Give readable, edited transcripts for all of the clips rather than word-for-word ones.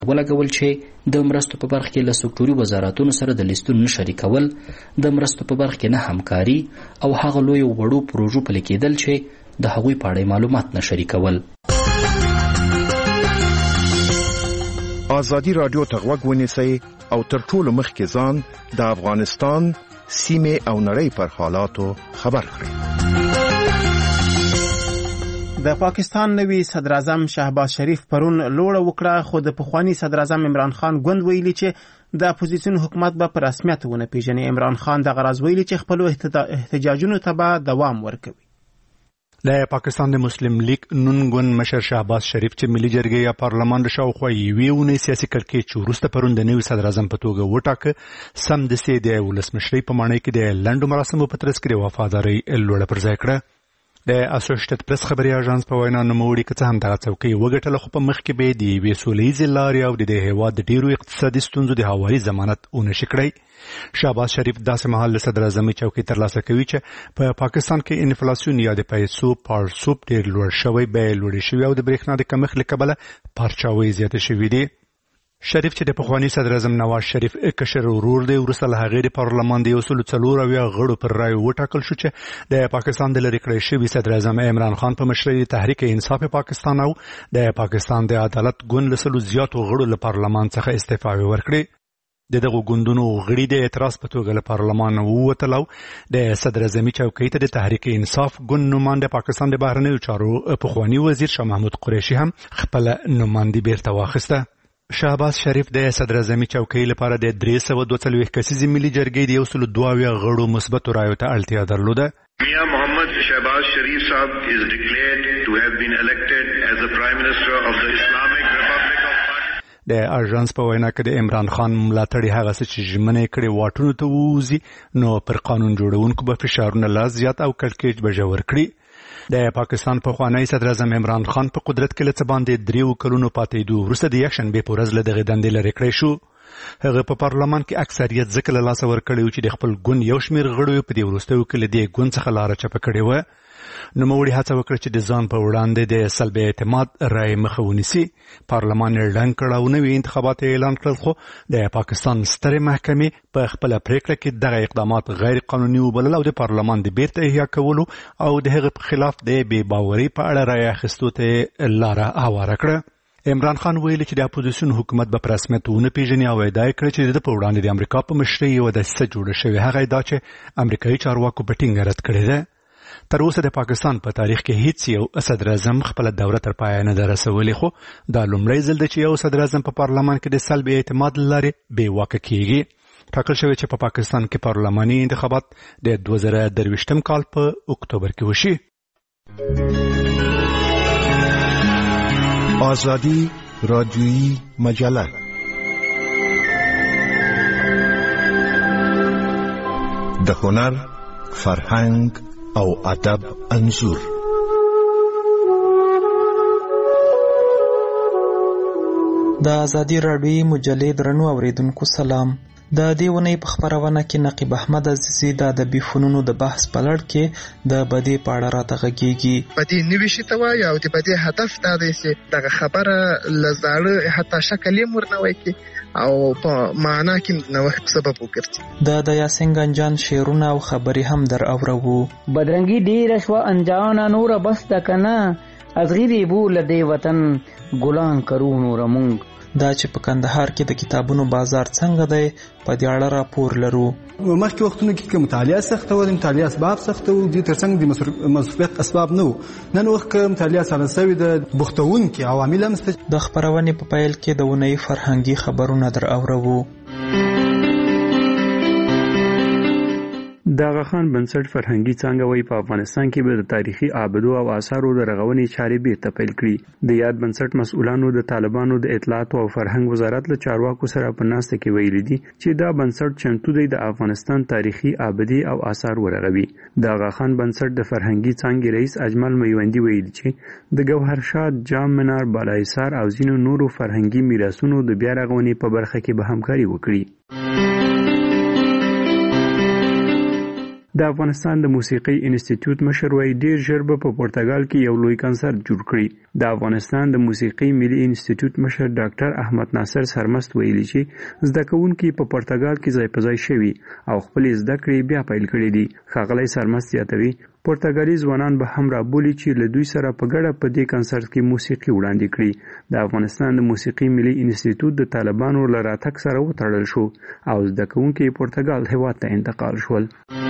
ولګول چې د مرستو په برخه کې له سکتوري وزارتونو سره د لیستونو نه شریکول، د مرستو په برخه کې نه همکاري او هغه لوی وړو پروژو پلي کېدل چې د هغوی په اړه معلومات نه شریکول. ازادي رادیو ته غوږ ونیسئ او تر ټولو مخکې ځان د افغانستان سیمې او نړۍ پر حالاتو خبر کړئ. د پاکستان نوی صدر اعظم شهباز شریف پرون لوړه وکړه، خو د پخوانی صدر اعظم عمران خان ګوند ویلي چې د اپوزیسیون حکومت به په رسمیت ونه پیژني. عمران خان د غرض ویلي چې خپل احتجاجونو ته به دوام ورکوي. د پاکستان د مسلم لیگ نون ګوند مشر شهباز شریف چې ملي جرګې یا پارلمان د شاوخوا یوې اونۍ سیاسي کړکېچ وروسته پرون د نوي صدر اعظم په توګه وټاکه، سمدستي د ولسمشرۍ په ماڼۍ کې د لنډو مراسمو په ترڅ کې د وفادارۍ لوړه پر ځای کړه. د اسوسییټډ پریس خبري اژانس په وینا نوموړي که څه هم دغه څوکۍ وګټله، خو په مخ کې به د یوې سولیزې لارې او د هېواد د ډېرو اقتصادي ستونزو د هواري ضمانت ونشي کړی. شهباز شریف داسې مهال د صدر اعظمۍ چوکۍ ترلاسه کوي چې په پاکستان کې انفلاسیون یا د پیسو پړسوب ډېر لوړ شوی، بیې لوړې شوي او د برېښنا د کمښت له کبله پارچاوۍ زیاتې شوي دي. شریف چې د پخوانی صدر اعظم نواز شریف کشر ورور دی، وروسته له هغې د پارلمان د 140 غړو پر رایو وټاکل شو چې د پاکستان د لرې کړی شوي صدر اعظم عمران خان په مشرۍ تحریک انصاف پاکستان او د پاکستان د عدالت ګوند له 100 زیاتو غړو له پارلمان څخه استعفاوې ورکړې. د دغو ګوندونو غړي د اعتراض په توګه له پارلمان ووتل او د صدر اعظمي چوکۍ ته د تحریک انصاف ګوند نماینده پاکستان د بهرنیو چارو پخوانی وزیر شاه محمود قریشي هم خپل نمایندګي بیرته واخیسته. شهباز شریف د صدر اعظمي چوکۍ لپاره د 342 کسیزې ملي جرګې د 122 غړو مثبتو رایو ته اړتیا درلوده. Mia Mohammad Shehbaz Sharif Sahab is declared to have been elected as the Prime Minister of the Islamic Republic of Pakistan. د اژانس په وینا کې د عمران خان ملاتړي هغه څه چې ژمنې کړې واټونو ته ووځي، نو پر قانون جوړونکو به فشارونه لا زیات او کړکېچ به ژور کړي. د پاکستان پخوانی صدر اعظم عمران خان په قدرت کې له څه باندې 3 کلونو پاتېدو وروسته د یکشنبې په ورځ له دغې دندې لرې کړی شو. هغه په پارلمان کې اکثریت ځکه له لاسه ورکړی و چې د خپل ګوند یو شمېر غړو په دې وروستیو کې له دې ګوند څخه لاره چپه کړې وه. نوموړي هڅه وکړه چې د ځان په وړاندې د سلب اعتماد رایې مخه ونیسي. پارلمان یې ډنګ کړ او نوي انتخابات اعلان کړل، خو د پاکستان سترې محکمې په خپله پریکړه کې دغه اقدامات غیر قانوني وبلل او د پارلمان د بیرته احیا کولو او د هغه په خلاف د بې باورۍ په اړه رایې اخیستو ته لاره هواره کړه. عمران خان ویلي چې د اپوزیسیون حکومت به په رسمیت ونه پیژني او ادعا یې کړې چې د په وړاندې د امریکا په مشرۍ یوه دسیسه جوړه شوې. هغه ادعا چې امریکایي چارواکو په ټینګه رد کړې ده. تر اوسه د پاکستان په تاریخ کې هیڅ یو صدر اعظم خپل دوره تر پایه نه ده رسولې، خو دا لومړی ځل دی چې یو صدر اعظم په پارلمان کې د سلب اعتماد له لارې بې واکه کیږي. ټاکل شوی چې په پاکستان کې پارلماني انتخابات د 2023 کال په اکتوبر کې وشي. آزادی رادیویی مجله د هنر، فرهنګ او ادب انځور. د آزادی رادیویی مجلې درنو اوریدونکو سلام. د دې ونې په خبرونه کې نقیب احمد عزیزی د ادبي فنونو د بحث په لړ کې د بدی په اړه راته غږیږي. بدی نوي شي ته وایي او د بدی هدف دا دی چې دغه خبره لزاړه حتی شکل یې مرنوي کې او په معنا کې نوښت سبب وګرځي. د یاسین گنجان شعرونه او خبرې هم در اورو. بدرنګي ډیره شو انجان نور بس د کنه از غیری بول دی وطن ګلان کرو نور مونږ. دا چې په کندهار کې د کتابونو بازار څنګه دی په دې اړه راپور لرو. مخکې وختونو کې مطالعه سخته و، د مطالعه اسباب سخته و، د ترڅنګ د مصروفیت اسباب نه و. نن وخت کې مطالعه سره سوي د بوختونکي عوامل هم شته. د خبرونې په پیل کې د ونې فرهنګي خبرونه در اورو. د آغا خان بنسټ فرهنګي څانګه وایي په افغانستان کې به د تاریخي آبدو او آثارو د رغونې چارې بیرته پیل کړي. د یاد بنسټ مسؤلانو د طالبانو د اطلاعات او فرهنګ وزارت له چارواکو سره په ناسته کې ویلي دي چې دا بنسټ چمتو دی د افغانستان تاریخي آبدي او آثار ورغوي. د آغا خان بنسټ د فرهنګي څانګې رئیس اجمل میوندي ویلي چې د ګوهرشاد، جام منار، بالایسار او ځینو نورو فرهنګي میراثونو د بیا رغونې په برخه کې به همکاري وکړي. د افغانستان د موسیقي انسټیټیوټ مشر وایي ډیر ژر به په پرتګال کې یو لوی کنسرت جوړ کړي. د افغانستان د موسیقي ملي انسټیټیوټ مشر ډاکټر احمد ناصر سرمست ویلي چې زده کوونکي په پرتګال کې ځای په ځای شوي او خپل زده کړې بیا پیل کړې دي. ښاغلی سرمست زیاتوي پرتګالي ځوانان به هم رابولي چې له دوی سره په ګډه په دې کنسرت کې موسیقي وړاندې کړي. د افغانستان د موسیقي ملي انسټیټیوټ د طالبانو له راتګ سره وتړل شو او زده کوونکي پرتګال هېواد ته انتقال شول.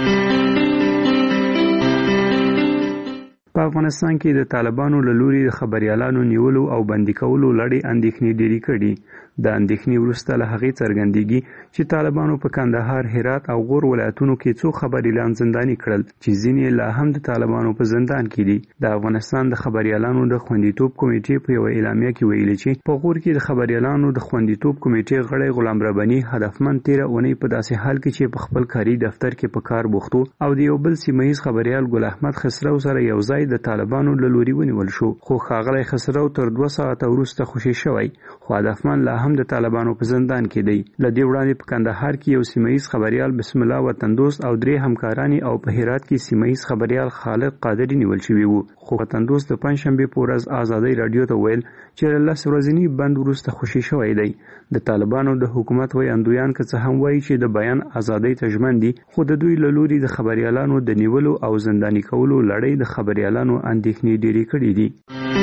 په افغانستان کې د طالبانو له لوري د خبريالانو نیولو او بندي کولو لړۍ اندېښنې ډېرې کړي. د اندېښنې وروسته له هغې څرګندېږي چې طالبانو په کندهار، هرات او غور ولایتونو کې څو خبريالان زنداني کړل چې ځینې لا هم د طالبانو په زندان کې دي. د افغانستان د خبريالانو د خوندیتوب کمیټې په یو اعلامیه کې ویلي چې په غور کې د خبريالانو د خوندیتوب کمیټې غړی غلام رباني هدفمند 13 اونۍ په داسې حال کې چې په خپل کاري دفتر کې په کار بوختو او د یو بل سیمه‌ییز خبريال ګل احمد خسرو سره یو ځای د طالبانو له لوري ونیول شو. خو ښاغلی خسرو تر 2 ساعته وروسته خوشي شوی خو هدفمند لا هم د طالبانو په زندان کې دی. له دې وړاندې په کندهار کې یو سیمه‌ییز خبريال بسم الله وطن دوست او 3 همکارانی او په هرات کې سیمه‌ییز خبريال خالد قادری نیول شوی وو. خو وطن دوست د پنځشنبه په ورځ آزادۍ رادیو ته ویل چې له 10 ورځې بند وروسته خوشي شوی دی. د طالبانو د حکومت ویاندویان که څه هم وایي چې د بیان ازادۍ ته ژمن دي خو د دوی له لوري د خبريالانو د نیولو او زنداني کولو لړۍ د خبريالانو اندېښنې ډېرې کړې دي.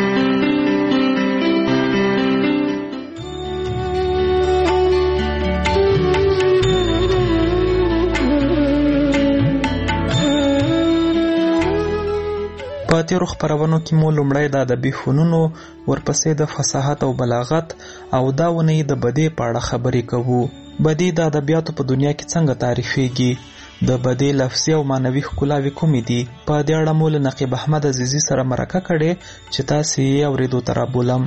په تیرو خپرونو کې مو لومړی د ادبي فنونو، ورپسې د فصاحت او بلاغت او دا ونې د بدیع په اړه خبرې کوو. بدیع د ادبیاتو په دنیا کې څنګه تعریفېږي؟ د بدیع لفظي او معنوي ښکلاوې کومې دي؟ په دې اړه مو له نقیب احمد عزیزي سره مرکه کړې چې تاسې یې اورېدو ته رابولم.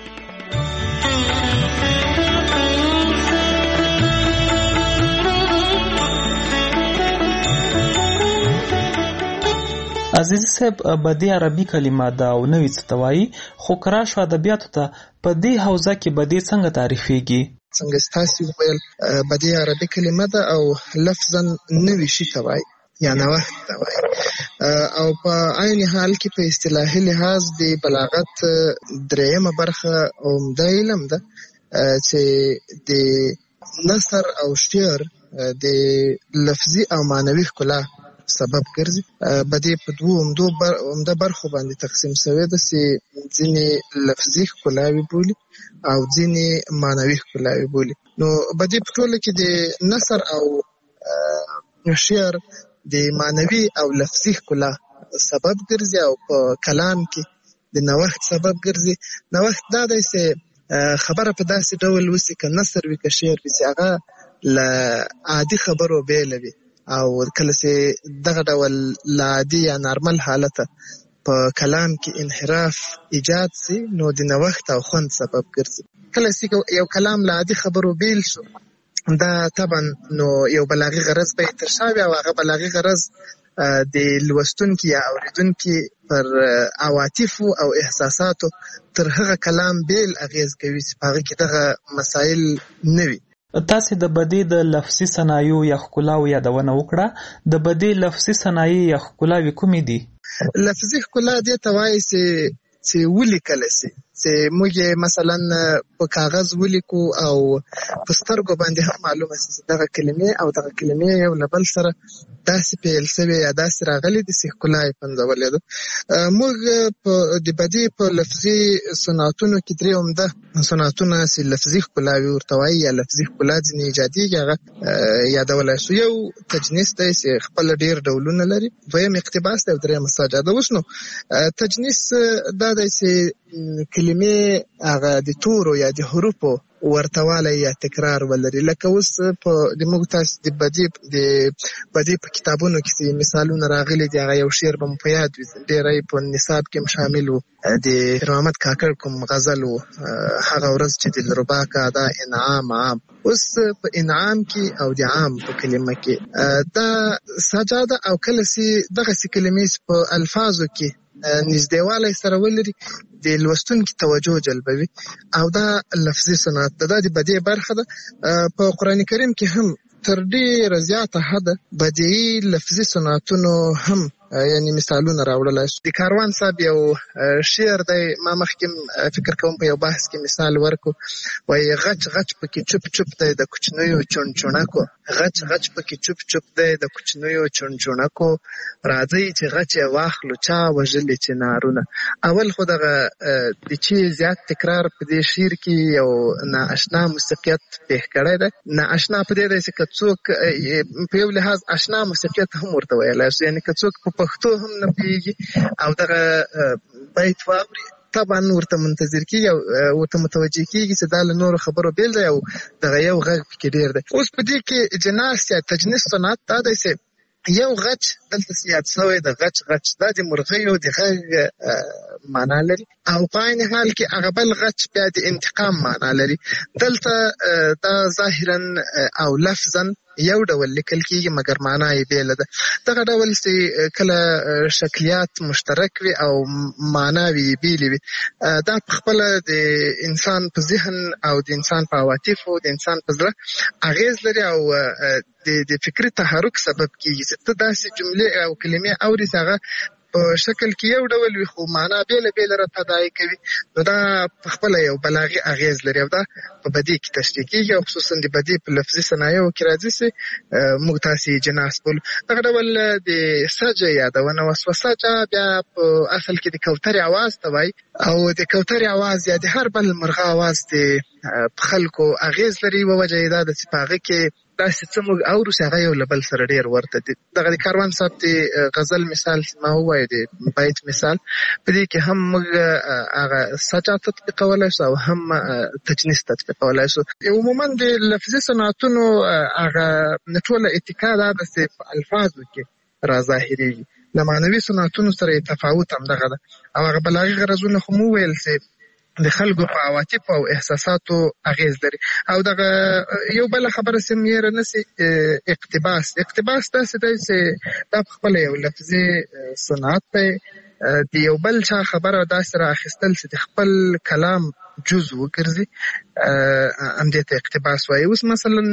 عزیزي صاحب، بدیع عربي کلمه ده او نوې څه ته وایي، خو که راشو ادبیاتو ته په دې حوزه کې بدیع څنګه تعریفېږي؟ څنګه ستاسې وویل بدیع عربي کلمه ده او لفظا نوي شي ته وایي یا نوښت ته وایي او په عین حال کې په اصطلاحي لحاظ د بلاغت درېیمه برخه عمده علم ده چې د نثر او شعر د لفظي او معنوي ښکلا سبب ګرځي. بدیع په دوو عمده برخو باندې تقسیم شوی ده چې ځینې لفظي ښکلاوې بولي او ځینې معنوي ښکلاوې بولي. نو بدیع په ټوله کې د نثر او شعر د معنوي او لفظي ښکلا سبب ګرځي او په کلام کې د نوښت سبب ګرځي. نوښت دا دی چې خبره په داسې ډول وسي که نثر وي که شعر وي چې هغه له عادي خبرو بیله وي او کله چې دغه ډول له عادي یا نارمل حالته په کلام کې انحراف ایجاد سي نو د نوښت او خوند سبب ګرځي. کله چې یو کلام له عادي خبرو بیل شو دا طبعا نو یو بلاغي غرض به یې ترشا وي او هغه بلاغي غرض د لوستونکي یا اورېدونکي پر عواطفو او احساساتو تر هغه کلام بیل اغیز کوي چې په هغه کې دغه مسایل نه وي. تاسې د بدیع د لفظي صنایعو یا ښکلاو یادونه وکړه. د بدیع لفظي صنایع یا ښکلاوې کومې دي؟ لفظي ښکلا دې ته وایي چې ولیکلی سي، چې موږ مثلا په کاغذ ولیکو او په سترګو باندې هم معلومه سي چې دغه کلمې او دغه کلمې یو له بل سره داسې پیل سوې یا داسې راغلي دي چې ښکلا یې پنځولې ده. موږ د بدیع په لفظي صنعتونو کې درې عمده صنعتونه چې لفظي ښکلاوې ورته وایي یا لفظي ښکلا ځینې ایجادېږي هغه یادولی شو. یو تجنیس دی چې خپله ډېر ډولونه لري، دویم اقتباس دی او درېیم سجاده. اوس نو تجنیس دا دی چې کلمې هغه د تورو یا د حروفو ورتوالی یا تکرار ولري. لکه اوس د موږ تاسو د بدیع په کتابونو کې مثالونه راغلي دي، هغه یو شعر به مو په یاد وي، ډېری په نصاب کې هم شامل و، د پیر محمد کاکړ کوم غزل و، هغه ورځ چې دلربا کا دا انعام عام. اوس په انعام کې او د عام په کلمه کې دا سجاده او کله چې دغسې کلمې په الفاظو کې نږدېوالی سره ولري د لوستونکي توجه جلبوي او دا لفظي صنعت ده. دا د بدیع برخه ده. په قرآن کریم کې هم تر ډېره زیاته حده بدیعي لفظي صنعتونو هم یعنی مثالونه راوړلای شو. د کاروان صاحب یو شعر دی، ما مخکې فکر کوم په یو بحث کې مثال ورکو، وایي غچ غچ پکې چوپ چوپ دی د کوچنیو چونچونکو، غچ غچ پکې چوپ چوپ دی د کوچنیو چونچونکو، راځئ چې غچ یې واخلو چا وژلي چې نارونه. اول خو دغه د چې زیات تکرار په دې شعر کې یو نااشنا موسیقیت پیښ کړی دی. نااشنا په دې دی چې که څوک په یو لحاظ اشنا موسیقیت هم ورته ویلی شو، یعنې که څوک په پښتو هم نه پوهېږي او دغه بیت واوري طبعا ورته منتظر کېږي او ورته متوجه کېږي چې دا له نورو خبرو بیل دی او دغه یو غږ پکې ډېر دی. اوس په دې کې جناس یا تجنیس صنعت دا دی چې یو غچ دلته یاد شوی د غچ غچ دا د مرغیو د غږ معنا لري او په عین حال کې هغه بل غچ بیا د انتقام معنا لري. دلته دا ظاهرا او لفظا یو ډول لیکل کېږي مګر معنا یې بیله ده. دغه ډول چې کله شکلیات مشترک وي او معناوي یې بیلې وي، دا پخپله د انسان په ذهن او د انسان په عواطفو د انسان په زړه اغیز لري او د فکري تحرک سبب کېږي چې ته داسې جملې او کلمې اورې چې هغه په شکل کې یو ډول وي خو معنا بیله بیله راته ادعا کوي، نو دا پخپله یو بلاغي اغیز لري او دا په بدیع کې تشریح کېږي او خصوصا د بدیع په لفظي صنایعو کې راځي چې موږ تاسې جناس بولو. دغه ډول د سجه یادونه وسوه. سجه بیا په اصل کې د کوترې اواز ته وایي او د کوترې اواز یا د هر بل مرغه اواز د په خلکو اغیز لري. یوه وجه یې دا ده چې په هغه کې داسې څه موږ اورو چې هغه یو له بل سره ډېر ورته دي. دغه د کاروان صاحب د غزل مثال ما ووایه د بیت مثال، په دې کې هم موږ هغه سجا تطبیقولی شو او هم تجنیس تطبیقولی شو. عموما د لفظي صنعتونو هغه ټوله اتکا دا ده چې په الفاظو کې راظاهرېږي. له معنوي صنعتونو سره تفاوت همدغه ده او هغه بلاغي غرضونه خو مو ویل چې د خلکو په عواطفو او احساساتو اغیز لري. او دغه یو بله خبره چې مې هېره نسي، اقتباس. اقتباس داسې دی چې دا پخپله یو لفظي صنعت دی، د یو بل چا خبره داسې را اخیستل چې د خپل کلام جز وګرځي، همدې ته اقتباس وایي. اوس مثلا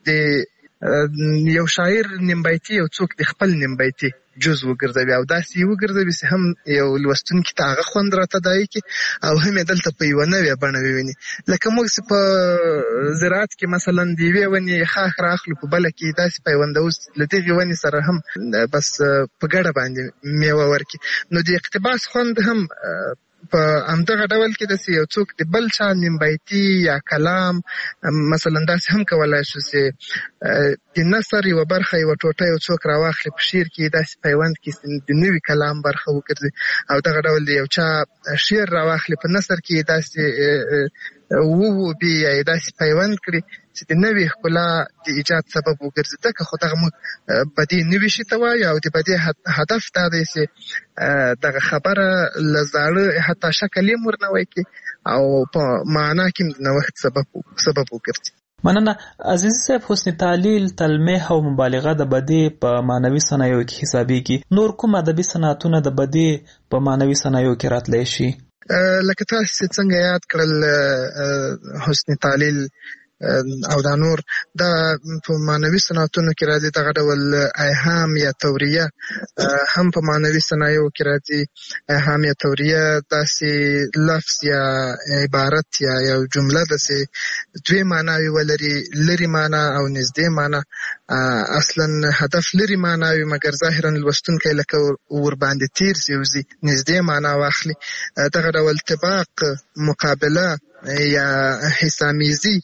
د یو شاعر نیمبیتي یو څوک د خپل نیمبیتي جز وګرځوي او داسې یې وګرځوي چې هم یو لوستونکي ته هغه خوند راته ادعا کړي او هم یې دلته په یوه نوې بڼه وویني. لکه موږ چې په زراعت کې مثلا د یوې ونې ښاخ رااخلو په بله کې داسې پیوندوو له دغې ونې سره هم بس په ګډه باندې میوه ورکړي. نو د اقتباس خوند هم په همدغه ډول کې داسې یو څوک د بل چا نیمبیتي یا کلام مثلا داسې هم کولی شو چې د نثر یوه برخه یوه ټوټه یو څوک راواخلي په شعر کې داسې پیوند کې د نوي کلام برخه وګرځي او دغه ډول د یو چا شعر راواخلي په نثر کې داسې ووبي یا یې داسې پیوند کړي چې د نوې ښکلا د ایجاد سبب وګرځي. ځکه خو دغه موږ بدیع نوي شي ته وایو او د بدیع هدف دا دی چې دغه خبره له زاړه حتی شکل یې ورنوی کړي او په معنا کې د نوښت سبب وګرځي. مننه عزیز صاحب. حسن تعلیل، تلمیح او مبالغه د بدیع په معنوي صنایعو کې حسابېږي. نور کوم ادبي صنعتونه د بدیع په معنوي صنایعو کې راتلی شي؟ لکه تاسو څنګه یاد کړل حسن تعلیل او دا نور دا په معنوي صنعتونو کې راځي. دغه ډول ایهام یا توریه هم په معنوي صنایعو کې راځي. ایهام یا توریه داسې لفظ یا عبارت یا یو جمله داسې دوی معناوي ولري، لري معنا او نږدې معنا. اصلا هدف لري معنا وي مګر ظاهرا لوستونکی لکه ورباندې تیر سي نږدې معنا واخلي. دغه ډول طباق، مقابله یا حسامیزي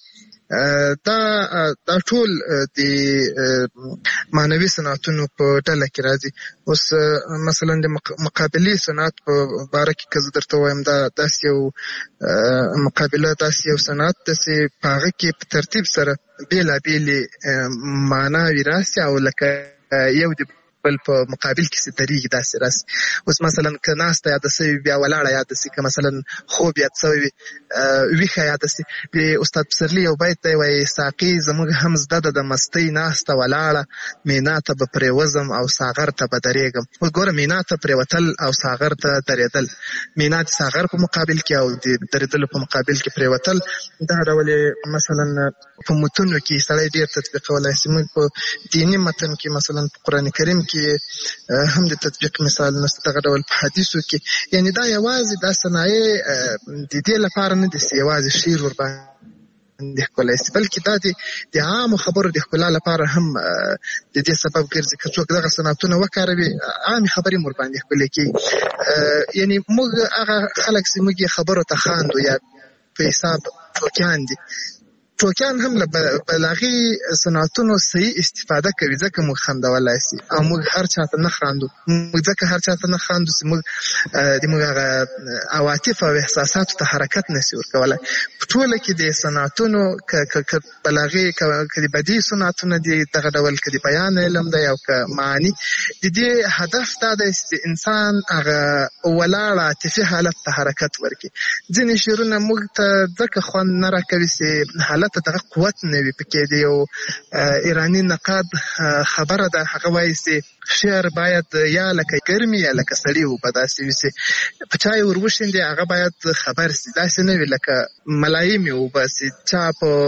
دا ټول د معنوي صنعتونو په ډله کې راځي. اوس مثلا د مقابلې صنعت په باره کې که زه درته وایم دا داسې یو مقابله داسې یو صنعت ده چې په هغه کې په ترتیب سره بېلابېلې معناوې راسي او لکه یو د بل په مقابل کې سي درېږي داسې راسي. اوس مثلا که ناسته یاده سوي بیا ولاړه یاده سي، که مثلا خوب یاد سوی ویښه یاده سي. د استاد پسرلي یو بیت دی وایي ساقي زموږ هم زده ده د مستۍ ناسته ولاړه، مینا ته به پرېوځم او ساغر ته به درېږم. وګوره مینا ته پرېوتل او ساغر ته درېدل، مینا د ساغر په مقابل کې او د درېدلو په مقابل کې پرېوتل، دغه ډول مثلا په متونو کې سړی ډېر تطبیقولی سي. موږ په دیني متن کې مثلا په قرآن کریم کې هم د تطبیق مثالونه شته، دغه ډول په حدیثو کې. یعنې دا یوازې دا صنایع د دې لپاره نه دي چې یوازې شعر ورباندې ښکلی سي، بلکې دا د عامو خبرو د ښکلا لپاره هم د دې سبب ګرځي. که څوک دغه صنعتونه وکاروي عامې خبرې هم ورباندې ښکلې کېږي. یعنې موږ هغه خلک چې موږ یې خبرو ته خاندو یا په حساب ټوکیان دي، ټوکیان هم له بلاغي صنعتونو صحیح استفاده کوي، ځکه موږ خندولی سي. او موږ هر چاته نه خاندو، موږ ځکه هر چاته نه خاندو چې موږ د موږ هغه عواطف او احساساتو ته حرکت نسي ورکولی. په ټوله کې د صنعتونو که بلاغي که د بدیع صنعتونه دي دغه ډول، که د بیان علم دی او که معانی، د دې هدف دا دی چې انسان هغه ولاړ عاطفي حالت ته حرکت ورکړي. ځینې شعرونه موږ ته ځکه خوند نه راکوي چې حالت دغه قوت نه وي پکې. د یو ایراني نقاد خبره ده، هغه وایي چې شعر باید یا لکه ګرمي یا لکه سړي اوبه داسې وي چې په چا یې ور وشیندې هغه باید خبر سي، داسې نه وي لکه ملایمې اوبه چې چا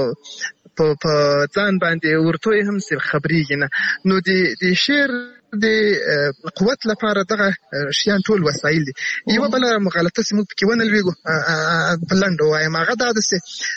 په ځان باندې ورتوی هم سي خبرېږي نه. نو د شعر د قوت لپاره دغه شیان ټول وسایل دي. یوه بله مغالطه چې موږ پکې ونه لوېږو په لنډو وایم، هغه دا ده چې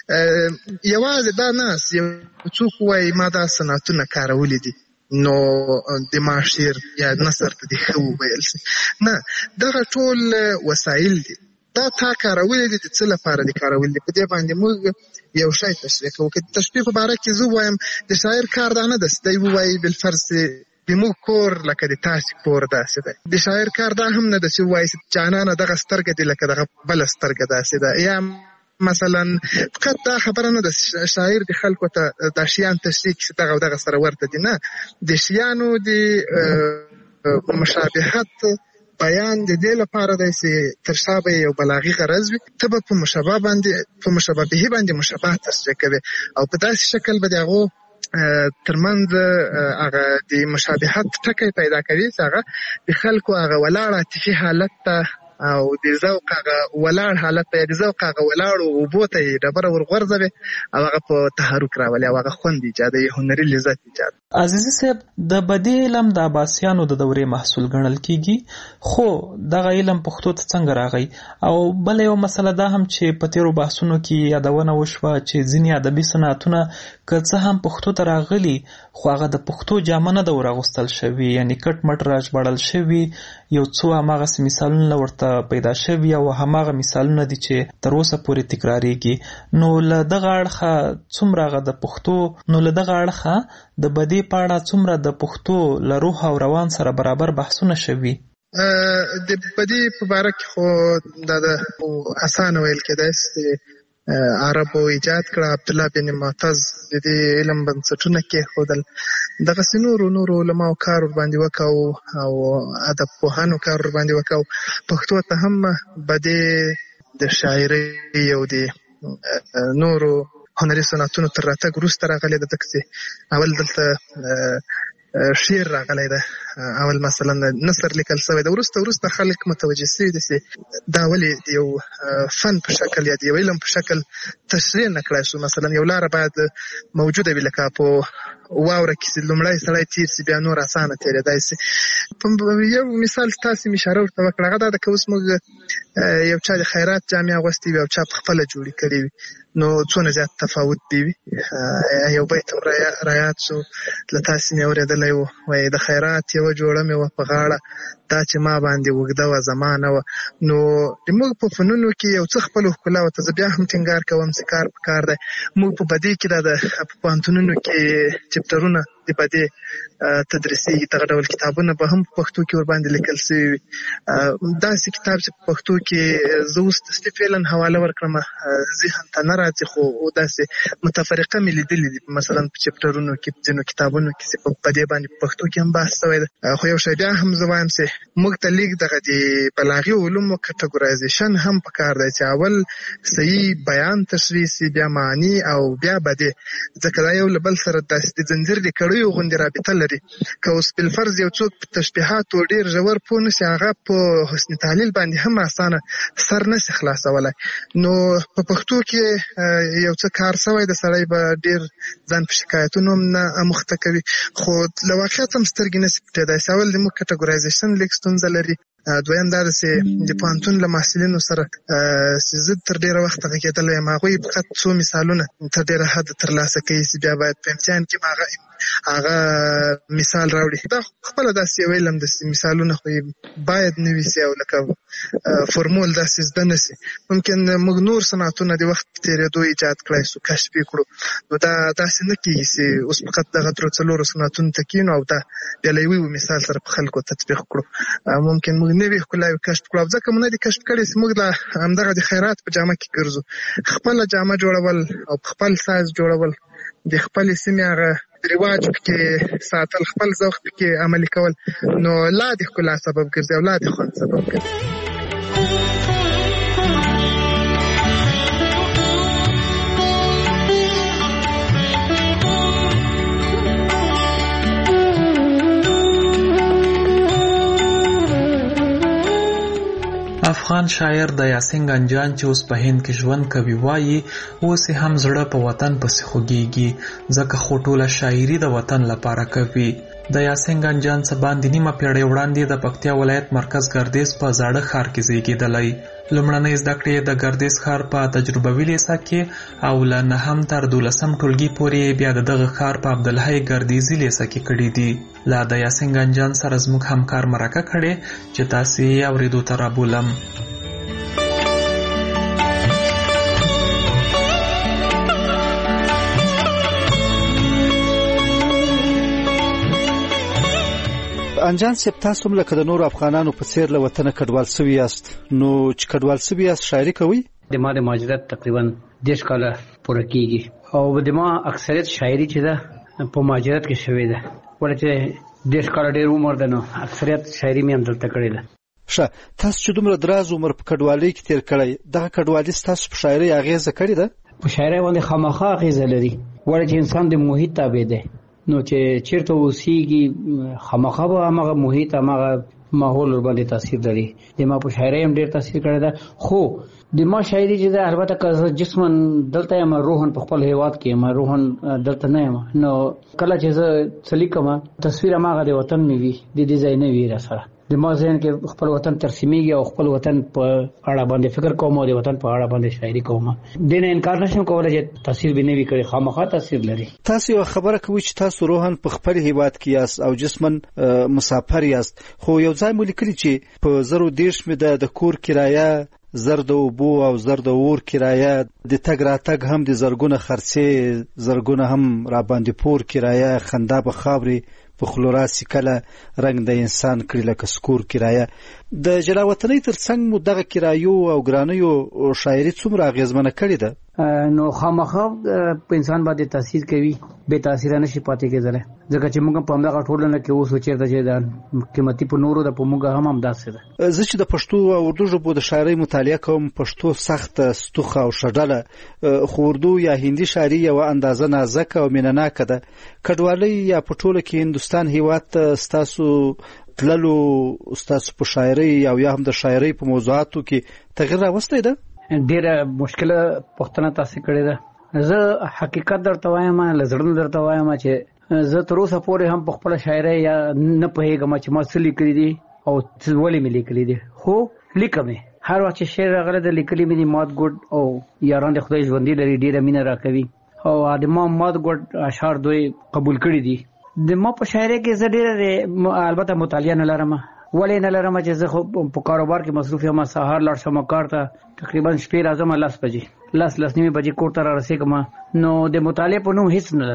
یوازې دا نه یو څوک ووایي ما دا صنعتونه کارولي دي نو د ما شعر یا نثر ته دې ښه وویل شي. نه، دغه ټول وسایل دي. دا تا کارولي دي د څه لپاره دي کارولي دي، په دې باندې موږ یو شی تشریح کوو. که د تشبیه په باره کې زه ووایم د شاعر کار دا نه ده چې دی ووایي بالفرض زموږ کور لکه د تاسې کور داسې دی. د شاعر کار دا هم نه ده چې ووایي جانانه دغه سترګه دي لکه دغه بله سترګه داسې ده. یا مثلا فقط دا خبره نه ده شاعر د خلکو ته دا شیان تشریح کړي چې دغه او دغه سره ورته دي. نه، د شیانو د مشابهت بیان د دې لپاره دی چې تر شا به یو بلاغي غرض وي، ته به په مشابهه باندې مشابه تشریح کوي او په داسې شکل به د هغو ترمنځ هغه د مشابهت ټکی پیدا کوي چې هغه د خلکو هغه ولاړ عاطفي حالت ته او د ذوق هغه ولاړ حالت ته، د ذوق هغه ولاړو اوبو ته یې ډبره ورغورځوي او هغه په تحرک راولي او هغه خوند ایجادوي، هنري لذت ایجادوي. عزیزي صاحب، د بدیع علم د عباسیانو د دورې محصول ګڼل کیږي، خو دغه علم پښتو ته څنګه راغی؟ او بل یو مسله دا هم چې په تیرو بحثونو کې یادونه وشوه چې ځینې ادبي صنعتونه که څه هم پښتو ته راغلي خو هغه د پښتو جامه نه ده ورغوستل شوي، یعنې کټ مټ راژباړل شوي. یو څو هماغسې مثالونه ورته پیدا شوي او هماغه مثالونه دي چې تر اوسه پورې تکراریږي. نو له دغه اړخه څومره هغه د پښتو د بدیع په اړه څومره د پښتو له روح او روان سره برابر بحثونه شوي؟ د بدیع په باره کې خو دا د اسانه ویل کېدای چې عربو ایجاد کړه، عبدالله بن معتز د دې علم بنسټونه کېښودل، دغسې نورو علماو کار ورباندې وکړو او ادب پوهانو کار ورباندې وکړو. پښتو ته هم بدیع د شاعرۍ او د نورو هنري صنعتونو تر راتګ وروسته راغلی ده، ځکه چې اول دلته شعر راغلی ده، اول مثلا نثر لیکل شوی ده، وروسته خلک متوجه شوي دي چې دا ولې د یو فن په شکل یا د یو علم په شکل تشریح نه کړای شو. مثلا یو لاره باید موجوده وي، لکه په واوره کې چې لومړی سړی تیر سي بیا نور اسانه تېرېدای سي. یو مثال تاسې مې اشاره ورته وکړه، هغه دا ده که اوس موږ یو چا د خیرات جامې اغوستې وي او چا په خپله جوړې کړې وي، نو څونه زیات تفاوت دی وي. یو بیت رایاد شو له تاسې مې اورېدلی و، وایي د خیرات یوه جوړه مې وه په غاړه، دا چې ما باندې اوږده وه زمانه وه. نو موږ په فنونو کې یو څه خپلو ښکلاو ته زه بیا هم ټینګار کوم چې کار په کار دی. موږ په بدیع کې دا د په پوهنتونونو کې چپټرونه د بدې تدریسي دغه ډول کتابونه به هم په پښتو کې ور باندې لیکل شوي وي. داسې کتاب چې په پښتو کې زه اوس فعلا حواله ورکړم ذهن ته نه راځي، خو داسې متفرقه مې لیدلي دي، مثلا په چپټرونو کې ځینو کتابونو کې چې په دې باندې په پښتو کې هم بحث شوی دی. خو یو شی بیا هم زه وایم چې موږ ته لیک دغه د بلاغي علومو کټګورایزیشن هم پکار دی چې اول صحیح بیان تشریح سي، بیا معنی او بیا بدې، ځکه دا یو له بل سره داسې د زنځیر د کړیو غوندې رابطه لري. که اوس بالفرض یو څوک په تشبیهاتو ډېر ژور پوه نه شي، هغه په حسن تحلیل باندې هم اسانه سر نه شي خلاصولی. نو په پښتو کې یو څه کار شوی د سړی به ډېر ځان په شکایتونو هم نه مخته کوي، خو له واقعیت هم سترګې نه شي پټېدای. اول د موږ کټګورایزیشن لیک ستونزه لري، دویم دا ده چې د پوهنتون له محصلینو سره چې زه تر ډېره وخته غږېدلی یم، هغوی فقط څو مثالونه تر ډېره حده ترلاسه کوي چې بیا باید په امتحان کې هغه مثال راوړي. دا خپله داسې یو علم ده چې مثالونه خو باید نه وي سي او لکه فورمول داسې زده نه سي. ممکن موږ نور صنعتونه د وخت تېرېدو ایجاد کړی سو، کشف یې کړو، نو دا داسې نه کېږي چې اوس فقط دغه درو څلورو صنعتونو ته کښېنو او دا بیا له یوه مثال سره په خلکو تطبیق کړو. ممکن موږ نوې ښکلاوې کشف کړو، او ځکه موږ نه دي کشف کړې چې موږ له همدغه د خیرات په جامه کې ګرځو. خپله جامه جوړول او خپل سایز جوړول، د خپلې سیمې هغه رواج پکې ساتل، خپل ذوق پکې عملي کول، نو لا د ښکلا سبب ګرځي او لا د خوند سبب ګرځي. افغان شاعر د یاسین ګنجان چې اوس په هند کې ژوند کوي وایي اوس هم زړه په وطن پسې خوږیږي، ځکه خو ټوله شاعري د وطن لپاره کوي. د یاسین ګنجان څه باندې نیمه پیړۍ وړاندې د پکتیا ولایت مرکز ګردیز په زاړه ښار کې زیږېدلی. لومړنۍ زده کړې د ګردیز ښار په تجربوي لیسه کې او له 9 تر 12 ټولګي پورې بیا د دغه ښار په عبدالحی ګردیزي لیسه کې کړي دي. لا د یاسین ګنجان سره زموږ همکار مرکه کړې چې تاسې یې اورېدو ته رابولم. انجان صاحب، تاسو هم لکه د نورو افغانانو په څیر له وطنه کډوال سوي یاست، نو چې کډوال سوي یاست شاعري کوئ؟ د ما د مهاجرت تقریبا 10 کاله پوره کیږي او د ما اکثریت شاعري چې ده په مهاجرت کې شوې ده، ولې چې 10 کاله ډېر عمر ده، نو اکثریت شاعري مې هم دلته کړې ده. ښه، تاسو چې دومره دراز عمر په کډوالۍ کې تېر کړی، دغه کډوالي ستاسو په شاعرۍ اغېزه کړې ده؟ په شاعرۍ باندې خامخا اغېزه لري، ولې چې انسان د محیط تابع دی، نو چې چیرته اوسېږي خامخا به هماغه محیط هماغه ماحول ور باندې تاثیر لري. د ما په شاعرۍ هم ډېر تاثیر کړی ده، خو د ما شاعري چې ده البته که جسمن دلته یم، روحن په خپل هیواد کې یم، روحن دلته نه یم، نو کله چې زه څه لیکم تصویر هماغه د وطن مې وي، د دې ځای نه وي راسره. د ما ذهن کې خپل وطن ترسیمیږي او خپل وطن په اړه باندې فکر کوم او د وطن په اړه باندې شاعري کوم. دې نه انکار نشم کولی چې تاثیر به نه وي کړی، خامخا تاثیر لري. تاسو یو خبره کوئ چې تاسو روحن په خپل هیواد کې یاست او جسمن مسافر یاست، خو یو ځای مو لیکلي چې په 0.10 مې د کور کرایه، زر د اوبو او زر د اور کرایه، د تګ راتګ هم د زرګونه خرڅې، زرګونه هم را باندې پور کرایه، خندا به خاورې په خلو راسي، کله رنګ د انسان کړي لکه سکور کرایه. د جلاوطنۍ تر څنګ مو دغه کرایو او ګرانیو شاعري څومره اغېزمنه کړې ده؟ نو خامخا په انسان باندې تاثیر کوي، بې تاثیره نشي پاتې کېدلی، ځکه چې موږ په همدغه ټولنه کې اوس چېرته چې د قیمتي په نورو ده، په موږ هم همداسې ده. زه چې د پښتو او اردو ژبو د شاعرۍ مطالعه کوم، پښتو سخته، ستوخه او شډله، خو اردو یا هندي شاعري یوه اندازه نازکه او مینهناکه ده. کډوالۍ یا په ټوله کې هندوستان هیواد ته ستاسو تللو، ستاسو په شاعرۍ او یا هم د شاعرۍ په موضوعاتو کې تغیر راوستی ده؟ ډېره مشکله پوښتنه تاسې کړې ده. زه حقیقت درته وایم، له زړه درته وایم چې زه تر اوسه پورې هم په خپله شاعرۍ یا نه پوهېږم چې ما څه لیکلي دي او ولې مې لیکلي دي، خو لیکم یې. هر وخت چې شعر راغلی د لیکلي مې دي. مات ګوډ او یاران د خدای ژوندي لري ډېره مینه راکوي او د ما مات ګوډ اشعار دوی قبول کړي دي. د ما په شاعرۍ کې زه ډېره البته مطالعه نه لرم، ولې نه لرم چې زه خو په کاروبار کې مصروف یم. سهار لاړ شم کار ته، تقریبا شپې راځم 10 بجې، 10 نیمې بجې کور ته را رسېږم، نو د مطالعې په نوم هیڅ نه لرم.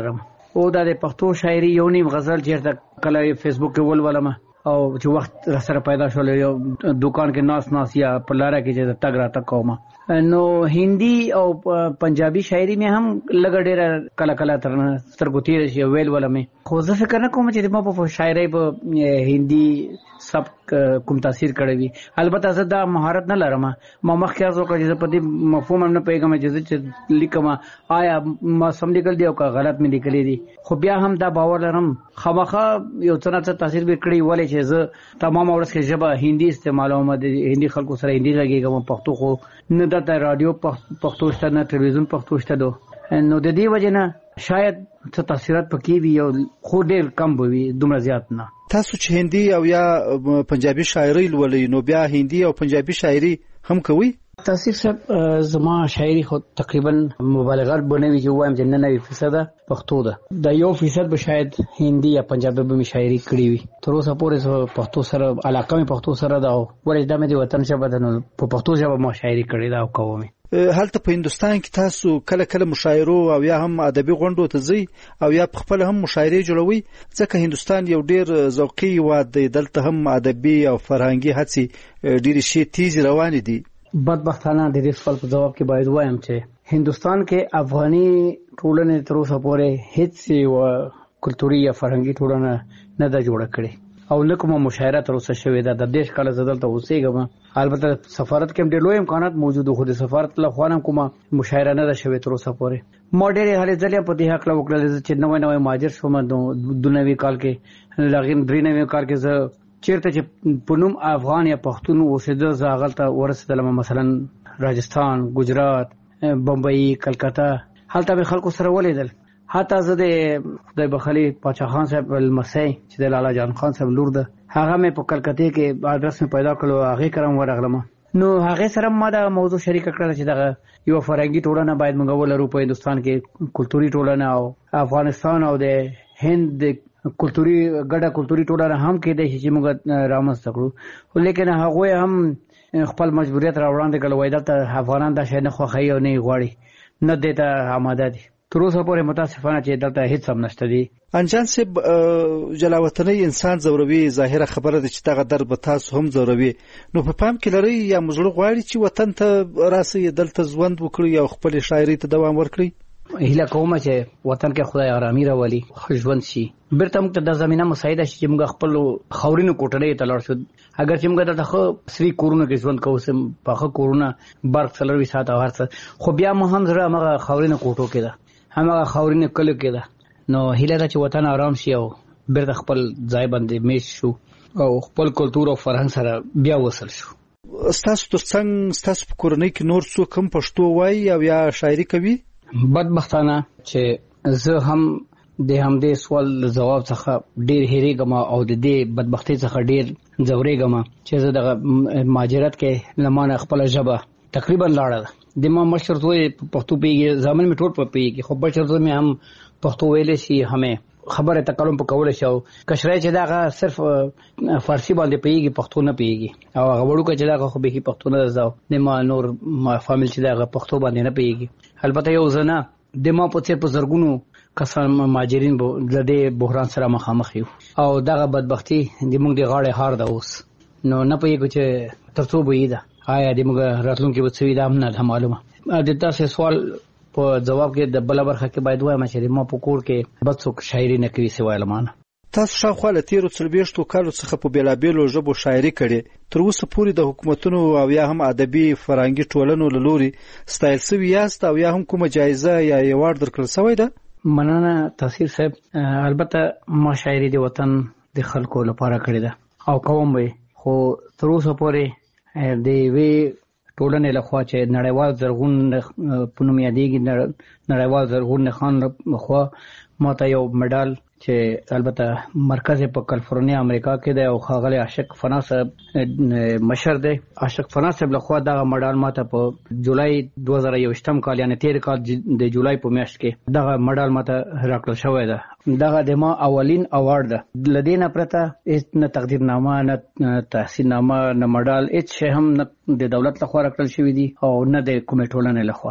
او د پښتو شاعري یو نیم غزل چې کله فیسبوک کې ولولم او چې وخت را سره پیدا شول یو دکان کې ناس یا په لاره کې چې تګ را تک کوم نو هندي او پنجابي شاعري مې هم لګ ډېر کله تر سترګو تیر شي ویل ولمه خو زه فکر نه کوم چې ما په شاعري په هندي سب کوم تاثیر کړی وي. البته زه دا مهارت نه لرم. ما مخکې ازو کړی چې په دې مفهوم نه پیګم چې لیکم آیا ما سم لیکل دی او که غلط مې لیکلی دي خو بیا هم دا باور لرم خامخا یو څه تاثیر به کړی ولې چې زه تمام ورځ کې ژبه هندي استعمالوم د هندي خلکو سره هندي لګیږم پښتو خو نه د رادیو پښتو شته نه ټلویزیون پښتو شته نو د دې وجه نه شاید څه تاثیرات پکې وي او خو ډېر کم وي دومره زیات نه. تاسو چې هندي او یا پنجابي شاعري لولئ نو بیا هندي او پنجابي شاعري هم کوي؟ تاثیر صاحب زما شاعري خو تقریبا مبالغه بنوي چې وایم چې 99% پښتو ده د 1% به شاید هندي یا پنجابي به شاعري کړی وي. تر اوسه پورې پښتو سره علاقه مې پښتو سره ده او ولې دا مې د وطن ژبه ده نو په پښتو ژبه ما شاعري کړې ده او کوم. هلته په هندستان کې تاسو کله مشاعرو او یا هم ادبي غونډو ته ځئ او یا خپل هم مشاعري جوړوي ځکه هندستان یو ډېر ذوقي هېواد دی دلته هم ادبي او فرهنګي هڅې ډېرې شي تیزې روانې دي. بدبختانه د دې سوال په جواب کې باید وایم چې هندستان کې افغاني ټولنې تر اوسه پورې هیڅ یو کلتوري یا فرهنګي ټولنه نه ده جوړه کړې او نه کومه مشاعره تر اوسه شوې ده. د دیش کله زدل ته اوسېږم البته سفارت کې هم ډېر لوی امکانات موجود خو د سفارت له خوا هم کومه مشاعره نه ده شوې تر اوسه پورې. ما ډېرې هلې ځلې په دې هکله وکړل چې نوی مهاجر شوم 92 کال کې لغین 93 کال کې زه چیرته چې په نوم افغان یا پښتون اوسېده زه هغلته ورسېدلم مثلا راجستان ګجرات بمبئی کلکته هلته به خلکو سره ولیدل. حتی زه د خدای بخلي پاچا خان صاحب المسی چې د لالا جان خان صاحب لور ده هغه مې په کلکته کې ادرس مې پیدا کړو هغه کرم ورغلم نو هغه سره ما دا موضوع شریک کړل چې دغه یو فرهنګي ټولنه باید موږ ولرو په هندستان کې کلتوري ټولنه او افغانستان او د هند کلتوري ګډه کلتوري ټولنه هم کې د چې موږ رامنځته کړو لیکن هغه هم خپل مجبوریت راوړاندې کړل وای دا افغانان دا شي نه خوښي او نه غواړي نه دیته آماده دي. تر اوسه پورې متاسفانه چې دلته هیڅ هم نشته دي. انجان صاحب جلاوطنۍ انسان زوروي ظاهره خبره ده چې دغه در به تاسو هم زوروي نو په پام کې لري یا مزړه غواړي چې وطن ته راسي دلته ژوند وکړي او خپل شاعري ته دوام ورکړي؟ هیله کوم چې وطن کې خدای آرامي راولي ژوند شي بیرته موږ ته د زمينه مساعده شي چې موږ خپل خاورینو کوټړې ته لاړ شو اگر چې موږ دغه سری کورونه کې ژوند کوو سم په کورونه برق سلوي ساعت او هرڅ خو بیا مو هم زړه موږ خاورینو کوټو کې ده همغه خاورینو کلو کې ده نو هیله ده چې وطن آرام شي او بیرته خپل ځای باندې میش شو او خپل کلتور او فرهنګ سره بیا وصل شو. ستاسو ترڅنګ ستاسو په کورنۍ کې نور څوک هم پښتو وایي او یا شاعري کوي؟ بدبختانه چې زه هم د همدې سوال جواب څخه ډیر هېریږم او د دې بدبختی څخه ډیر ځورېږم چې زه د مهاجرت کې لمانه خپل ژبه تقریبا لاړه د ما مشر زوی پښتو پیږي ځامن می ټول په پیږي خو بشر زوی می هم پښتو ویلې شي همې خبره تکلم په کول شو کشرای چې داغه صرف فارسی باندې پیږي پښتو نه پیږي او هغه وړو چې داغه خو به پښتو نه زاو د ما نور ما فامیل چې داغه پښتو باندې نه پیږي البته یو زنه د ما په څیر په زرګونو کسان مهاجرین د دې بحران سره مخامخ یو او دغه بدبختی د موږ د غاړې هار ده اوس نو نه پیږي چې ترڅو به ده آیا د موږ راتلونکي وڅوي دا هم نه معلومه د تاسو سوال په جواب کې د بل برخه کې باید وایم چې ما په کور کې بڅوک شاعري نه کوي سوای لمانه. تاسو شاوخوا له 13 کالو څخه په بیلابېلو ژبو شاعري کړې تر اوسه پورې د حکومتونو او یا هم ادبي فرهنګي ټولنو له لوري ستایل شوي یاست او یا هم کومه جایزه یا ایوارډ درکړل شوی ده؟ مننه تاثیر صاحب البته ما شاعري د وطن د خلکو لپاره کړې ده او کوم وي خو تر اوسه پورې د وی ټولنې له خوا چې نړیوال زرغون پونم یادېږي نړیوال زرغون خان له خوا ماته یو مډال چې البته مرکز په کالیفورنیا امریکا کې دی او ښاغلی عاشق فنا صاحب مشر دی عاشق فنا صاحب له خوا دغه مډال ماته په جولای 2021 کال یعنی 13 کال د جولای په میاشت کې دغه مډال ماته راکړل شوی ده دغه د ما اولین اوارد ده لدې نه پرته هیڅ نه تقدیرنامه نه تحسیننامه نه مډال هیڅ شی هم نه د دولت لخوا راکړل شوی دی او نه د کومې ټولنې لخوا.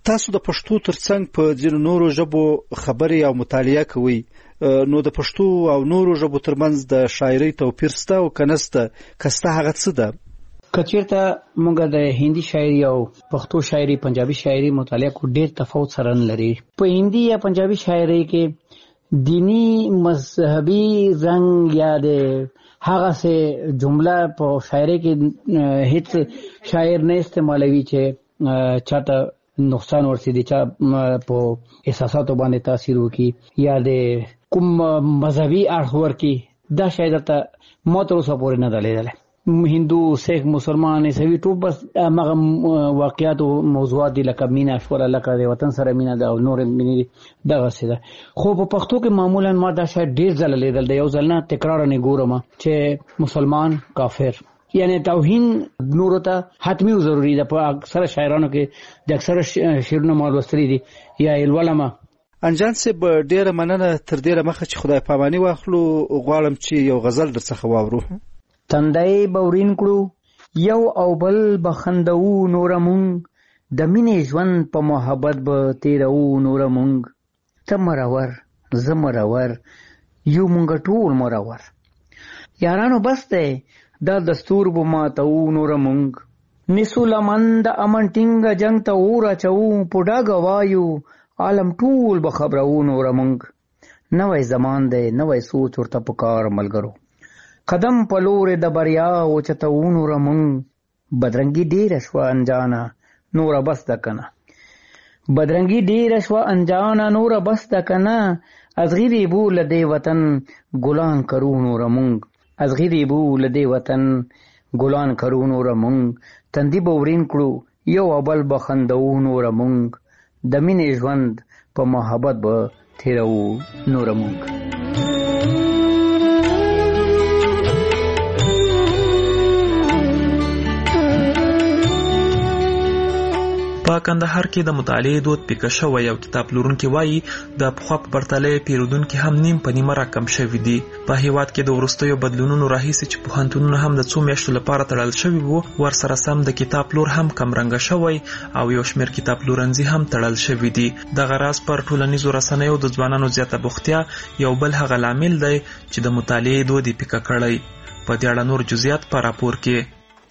تاسو د پښتو ترڅنګ په ځینو نورو ژبو خبرې او مطالعه کوئ، نو د پښتو او نورو ژبو ترمنځ د شاعرۍ توپیر شته او که نشته؟ که شته هغه څه ده؟ که چېرته موږ د هندي شاعري او پښتو شاعري پنجابي شاعري مطالعه کو ډېر تفاوت سره نه لري. په هندي یا پنجابي شاعري کې دینی مذهبي رنګ یا د هغه سه جمله په شاعري کې هیڅ شاعر نه استعمالوي چې چاته نقصان ورسېږي، چا په احساساتو باندې تاثیر وکړي یا د کوم مذهبي اړخ ورکړي. دا شاید ته ما تر اوسه پورې نه ده لیدلی. هندو، سیخ، مسلمان، عیسوي ټول بس هغه واقعیات او موضوعات دي لکه مینا شوله، لکه د وطن سره مینا ده او نور مینې دغسې ده. خو په پښتو کې معمولا ما دا شاید ډېر ځله لیدل دی، یو ځل نه تکرار نه ګورم چې مسلمان کافر، یعنی توهین نورو ته حتمی او ضروري ده. په اکثره شاعرانو کې د اکثره شعرونه ما لوستلي دي یا یې لولمه. انجان صاحب ډېره مننه. تر ډېره مخه چې خدای پاماني واخلو غواړم چې یو غزل درڅخه واورو. تندی بورین کړو یو او بل بخندو نوره مونږ، د مینې ژوند په محبت به تیرو نوره مونږ. ته مرور زه مرور یو مونږ ټول مرور، یارانو بس دی دا دستور به ماتو نوره مونږ. نیسو لمن د امن ټینګه جنگ ته اور اچوو، په ډاګه وایو عالم ټول به خبرو نوره مونږ. نوی زمان دی نوی سوچ ورته پکار ملګرو، قدم په لورې د بریا اوچتو نوره مونږ. بدرنګي ډېره شوه انجانه نوره بس ده کنه، بدرنګي ډېره شوه انجانه نوره بس ده کنه. ازغیرې بو له دې وطن ګلان کرو نوره مونږ، ازغیرې بو له دې وطن ګلان کرو نوره مونږ. تندي به ورین کړو یو او بل به خندو نوره مونږ، د مینې ژوند په محبت به تیرو نوره مونږ. په کندهار کې د مطالعې دود پیکه شوی او کتاب پلورونکي وایي د پخوا په پرتله پیرودونکي هم نیم په نیمه راکم شوي دي. په هیواد کې د وروستیو بدلونونو راهیسې چې پوهنتونونه هم د څو میاشتو لپاره تړل شوي وو، ورسره سم د کتاب پلور هم کمرنګه شوی او یو شمېر کتاب پلورنځي هم تړل شوي دي. دغه راز پر ټولنیزو رسنیو د ځوانانو زیاته بوختیا یو بل هغه لامل دی چې د مطالعې دود یې پیکه کړی. په دې اړه نور جزئیات په راپور کې.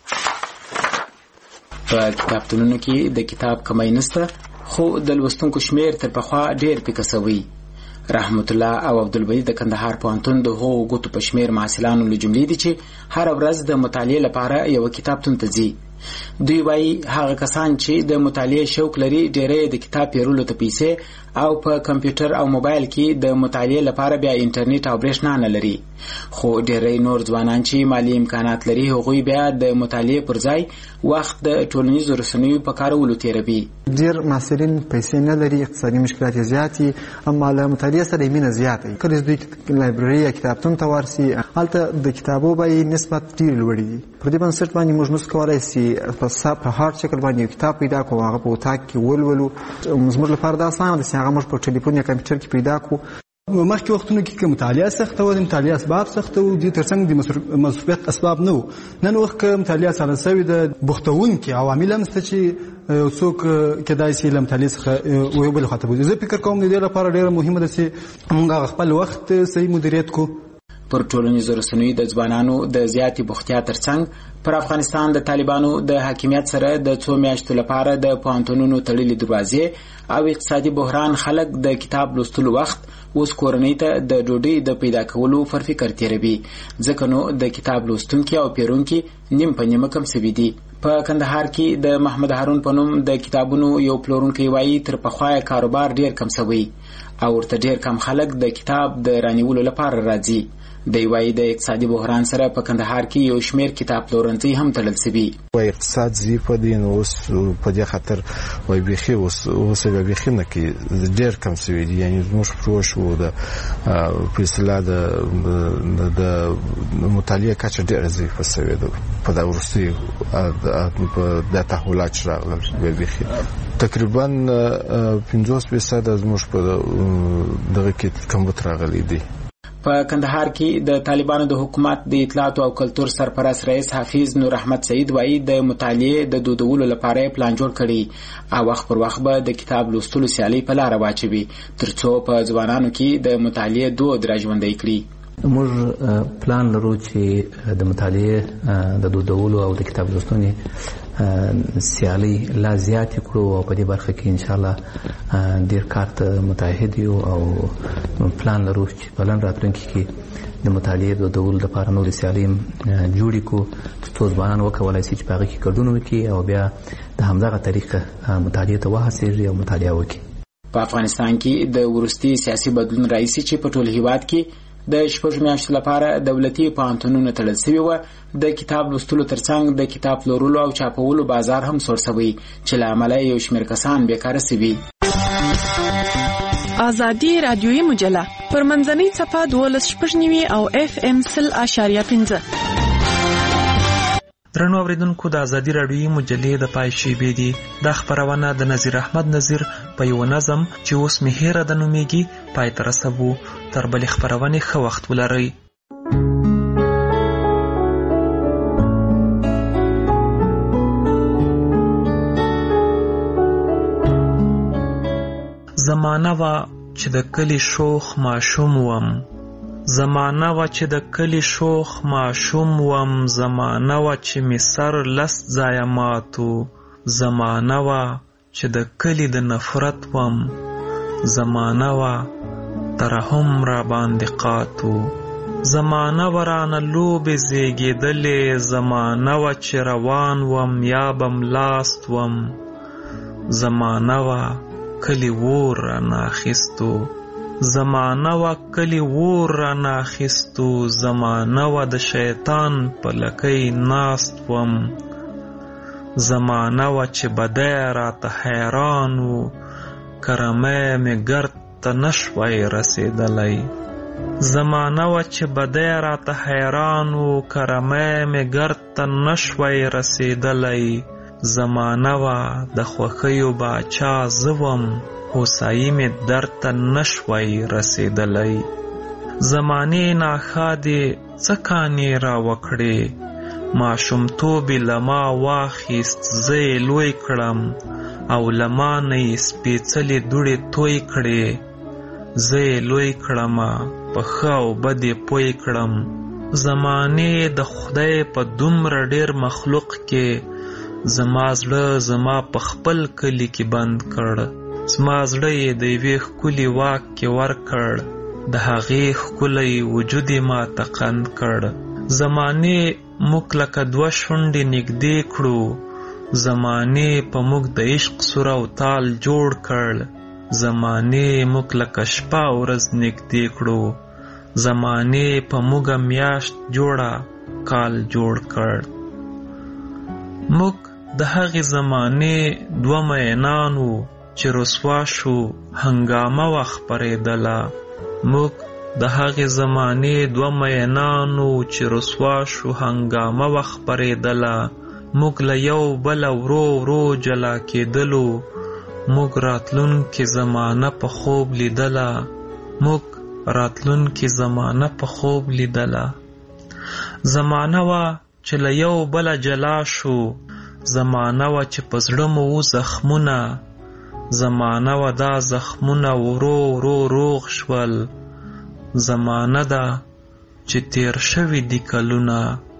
په کتابتونونو کې د کتاب کمی نشته، خو د لوستونکو شمیر تر پخوا ډیر پیکه شوی. رحمت الله او عبدالبدی د کندهار پوهنتون د هغو ګوتو په شمیر محصلانو له جملې دي چې هر ورځ د مطالعې لپاره یو کتابتون ته ځي. دوی وایي هغه کسان چې د مطالعې شوق لري ډېری د کتاب پیرلو ته پیسې او په کمپیوټر او موبایل کې د مطالعې لپاره بیا انټرنیټ او برېښنا نه لري. خو ډېری نور ځوانان چې مالي امکانات لري هغوی بیا د مطالعې پر ځای وخت د ټولنیزو رسنیو په کارولو تېروي. ډېر محصلین پیسې نه لري، اقتصادي مشکلات یې زیات دي، اما له مطالعې سره یې مینه زیاته وي. کله چې دوی لایبرري یا کتابتون ته ورسي هلته د کتابو بیې نسبت ډېرې لوړې دي. پر دې بنسټ باندې موږ نسو کولی سي په هارد شکل باندې یو کتاب پیدا کړو، هغه په اتاق کې ولولو. زموږ لپاره دا اسانه ده چې هغه موږ په ټلیفون یا کمپیوټر کې پیدا کړو. مخکې وختونو کې مطالعه سخته وه، د مطالعې اسباب سخته وو، دې ترڅنګ د مصروفیت اسباب نه وو. نن وخت که مطالعه ساده سوې ده، بوختونکي عوامل هم شته چې یو څوک کیدای شي له مطالعې څخه یو بل خواته بوځي. زه فکر کوم د دې لپاره ډېره مهمه ده چې موږ خپل وخت صحیح مدیریت کړو. پر ټولنیزو رسنیو د ځوانانو د زیاتې بوختیا ترڅنګ پر افغانستان د طالبانو د حاکمیت سره د څو میاشتو لپاره د پوهنتونونو تړلې دروازې او اقتصادي بحران خلک د کتاب لوستلو وخت اوس کورنۍ ته د ډوډۍ د پیدا کولو پر فکر تېروي، ځکه نو د کتاب لوستونکي او پیرونکي نیم په نیمه کم سوي دي. په کندهار کې د محمد هارون په نوم د کتابونو یو پلورونکی وایي تر پخوا کاروبار ډېر کم سوی او ورته ډېر کم خلک د کتاب د رانیولو لپاره راځي. دی وایي د اقتصادي بحران سره په کندهار کې یو شمېر کتاب پلورنځي هم تړل سوي. وایي اقتصاد ضعیف دی، نو اوس په دې خاطر وایي بیخي اوس به بیخي نه کې ډېر کم سوي دي. یعنې زموږ پروش و په اصطلاح د مطالعې کچه ډېره ضعیفه سوې ده په دا وروستیو دا تحولات چې راغلل. بیخي تقریبا 50% زموږ په دغه کې کمبود راغلی دی. په کندهار کې د طالبانو د حکومت د اطلاعات او کلتور سرپرست رئیس حافظ نور احمد سعید وایي د مطالعې د دودولو لپاره پلان جوړ کړي او وخت پر وخت به د کتاب لوستلو سیالۍ په لاره واچوي ترڅو په ځوانانو کې د مطالعې دود راژوندی کړي. موږ پلان لرو چې د مطالعې د دودولو او د کتاب لوستنې سیالۍ لا زیات کړو او په دې برخه کې ان شاء الله ډیر کار ته متعهد یو او پلان لرو چې په لن راتلونکي کې د مطالعې د دودولو لپاره نور سیالۍ جوړې کړو ترڅو ځوانان وکولای شي چې په هغه کې ګډون وکړي او بیا د همدغه طریقه مطالعې ته وهڅېږي او مطالعه وکړي. په افغانستان کې د وروستي سیاسي بدلون راځي چې په ټول هیواد کې د شپږ میاشتو لپاره دولتي پوهنتونونه تړل شوي وو. د کتاب لوستلو ترڅنګ د کتاب پلورلو او چاپولو بازار هم سوړ شوی چې له امله یو شمېر کسان بیکاره شوي. ازادي رادیویي مجله پر منځنۍ څپه 12.9 او FM 100.5. درنو اوریدونکو د ازادي رادیویي مجلې د پای شیبې دي. دا خبرونه د نظیر احمد نظیر په یو نظم چې اوس مهیره د نومیږي پای ته رسوو. تر بلې خبرونې ښه وخت ولرئ. زمانه وا چې د کلی شوخ ماشوم وم، زمانه وا چې د کلی شوخ ماشوم وم، زمانه وا چې می سر لس ځایه ماتو، زمانه وا چې د کلی د نفرت وم، زمانه وا ترحم را باندې قاتو، زمانه وا رانه لوبې زیږېدلې، زمانه وا چې روان وم یا بم لاست وم، زمانه وا کلی وور را ناخستو، زمانه وا کلی وور را ناخستو، زمانه وا د شیطان په لکۍ ناست وم، زمانه وا چې بدی راته حیران و، کرمی می گرد ته نشوی رسیدلی، زمانه وا چې بدی راته حیران و، کرمی می گرد ته نشوی رسیدلی، زمانه وا د خوښیو باچا زوم، هوسایی می درته نشوی رسیدلی، زمانې ناښادې څه کانې را وکړې، ماشومتوبې له ما واخیست زه یې لوی کړم، او له ما نه یې سپېڅلې دوړې توی کړې، زه یې لوی کړمه په ښه او بد یې پوی کړم، زمانې د خدای په دومره ډېر مخلوق کې، زما زړه زما په خپل کلی کې بند کړ، زما زړه یې د یوې ښکلي واک کې ورکړ، د هغې ښکلی وجود یې ماته قند کړ، زمانې موږ لکه دوه شونډې نږدې کړو، زمانې په موږ د عشق سور او تال جوړ کړ، زمانې موږ لکه شپه او ورځ نږدې کړو، زمانې په موږ میاشت جوړه کال جوړ کړ، موږ د هغې زمانې دوه مینان وو چې رسوا شو هنګامه وه خپرېدله، موږ د هغې زمانې دوه مینان وو چې رسوا شو هنګامه وه خپرېدله، موږ له یو بله ورو ورو جلا کېدلو، موږ راتلونکې زمانه په خوب لیدله، موږ راتلونکې زمانه په خوب لیدله، زمانه وه چې له یو بله جلا شو، زمانه وه چې په زړه مو و زخمونه، زمانه وه دا زخمونه ورو ورو روغ شول، زمانه ده چې تیر شوي دي کلونه،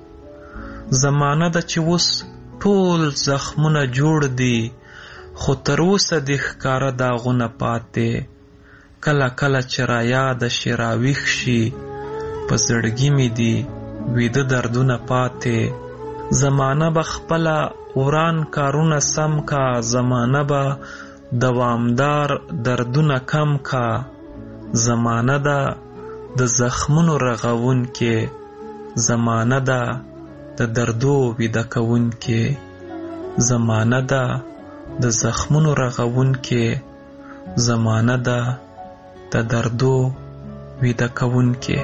زمانه ده چې اوس ټول زخمونه جوړ دي، خو تر اوسه دې ښکاره داغونه پاتې، کله کله چې را یاده شي راویښ شي، په زړګي مې دي ویده دردونه پاتې، زمانه به خپله وران کارونه سم کا، زمانه به دوامدار دردونه کم کا، زمانه ده د زخمونو رغون کې، زمانه ده د دردو ویده کون کې، زمانه ده د زخمونو رغون کې، زمانه ده د دردو ویده کون کې.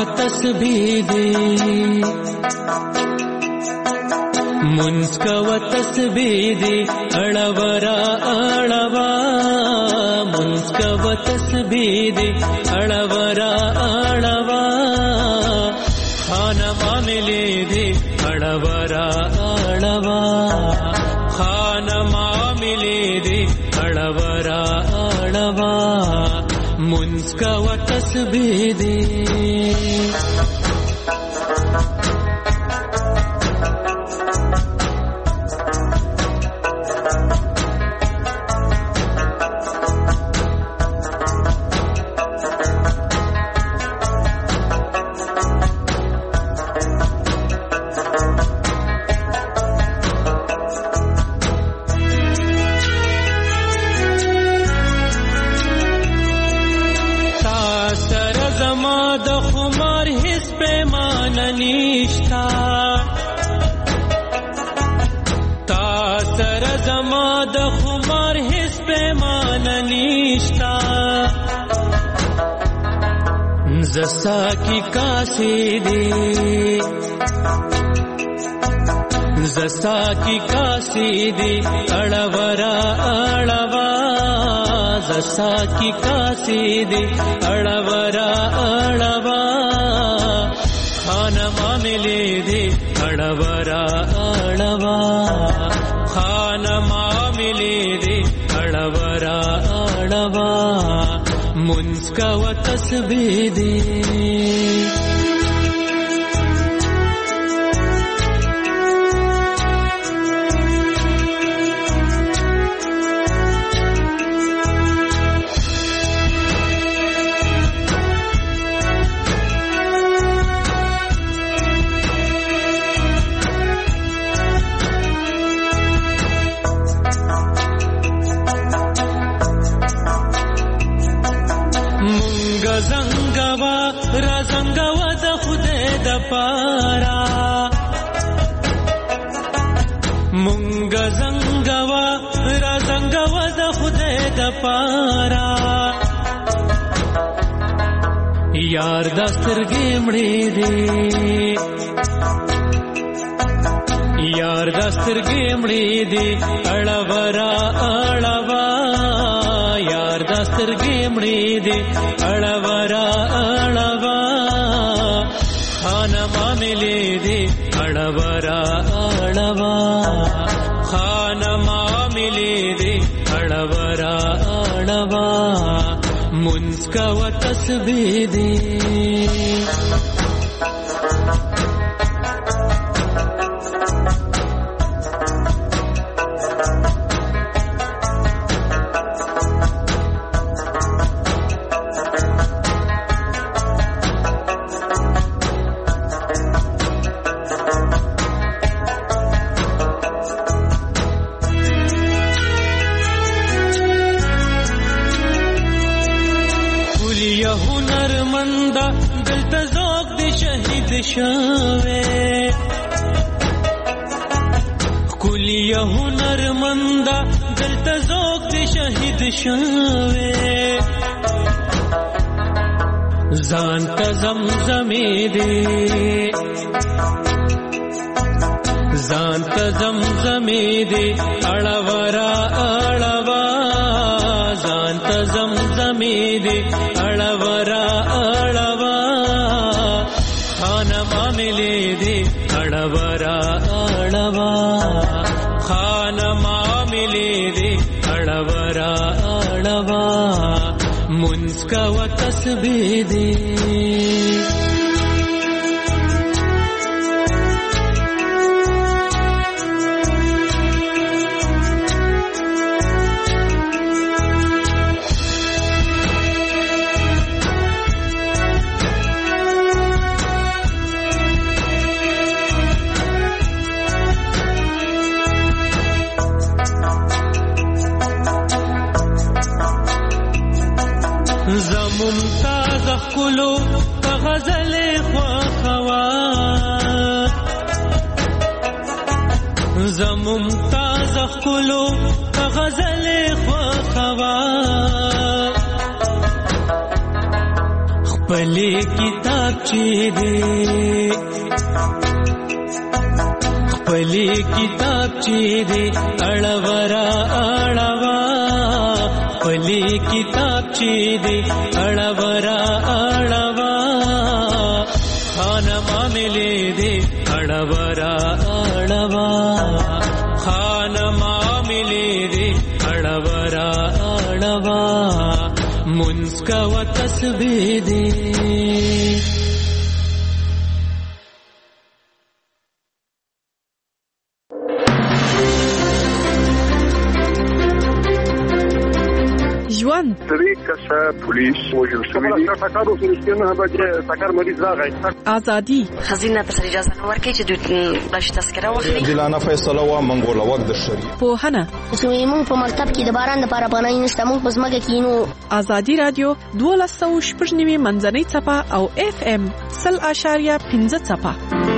تسبیح دی منس کوا تسبیح دی اڑورا اڑوا منس کوا تسبیح دی اڑورا اڑوا خانہ معاملے دی اڑورا اڑوا خانہ معاملے دی اڑورا اڑوا منس کوا تسبیح دی زسا کی کاسی دی زسا کی کاسی دی اڑورا اڑوا زسا کی کاسی دی اڑورا اڑوا خانہ معاملے دی اڑورا اڑوا خانہ معاملے دی اڑورا اڑوا منس کوا تسبیح دی پارا مونږ زنګوا را زنګوا د خدای د پارا یار د سترګې مړې دي یار د سترګې مړې دي اړورا اړوا یار د سترګې مړې دي اړورا اړوا خانہ معاملے دی اڑورا اڑوا خانہ معاملے دی اڑورا اڑوا منس کوا تسبیح دی کلی هنرمند دلته ذوق دی شهید شوه ځان ته زمزمې دی ځان ته زمزمې دی اړورا اړوا ځان ته زمزمې دی اړورا اړوا خانہ معاملے دی اڑورا اڑوا خانہ معاملے دی اڑورا اڑوا منس کوا تسبیح دی ممتاز خلو غزل خواخوا زممتاز خلو غزل خواخوا خپلې کتابچې دې خپلې کتابچې دې اړورا اړوا خپلې کتابچې دې اړورا اړوا خانه معاملې دې اړورا اړوا خانه معاملې دې اړورا اړوا منځ کوه تسبیح دې ژوند درې کسه پولیس وژل شوي دي ټکر وسو نه بچي ټکر مریض راغی ازادي خزینه په اجازه نه ورکړي چې دوی د تذکره واخلي دلانه فیصله وا منګوله وخت د شری پوهنه زموږ په مکتب کې د باران لپاره پناه نشته موږ په ځمکه کې نو ازادي رادیو 12 منځنۍ چپه او FM 0.5 چپه